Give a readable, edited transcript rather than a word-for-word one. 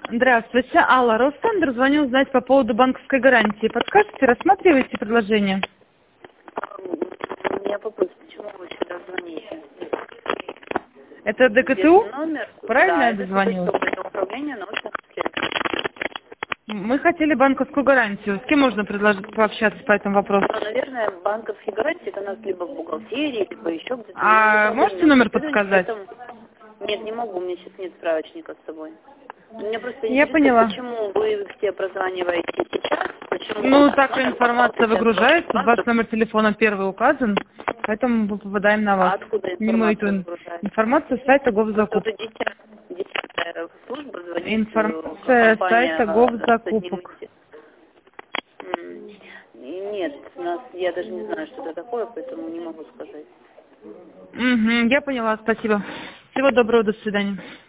Здравствуйте, Алла, Росцентр, звоню узнать по поводу банковской гарантии. Подскажете, рассматриваете предложение? Меня вопрос, почему вы сюда звоните? Это ДКТУ? Номер? Правильно Да, я это дозвонилась? управление научных исследований. Мы хотели банковскую гарантию. С кем можно пообщаться по этому вопросу? Ну, наверное, банковские гарантии это у нас либо в бухгалтерии, либо еще где-то. А можете номер подсказать? Нет, не могу, у меня сейчас нет справочника с собой. Меня просто Я интересует, поняла. почему вы все прозваниваете сейчас, почему у Ну, нас так номер информация сейчас выгружается, ваш ваш банк. номер телефона первый указан, поэтому мы попадаем на А вас. откуда Мимо информация эту выгружается? информацию с сайта Просто Госзакупок. уже десятая служба звонит Информация с компания сайта с одним Госзакупок. Нет, я даже не знаю, что это такое, поэтому не могу сказать. Угу, я поняла, спасибо. Всего доброго, до свидания.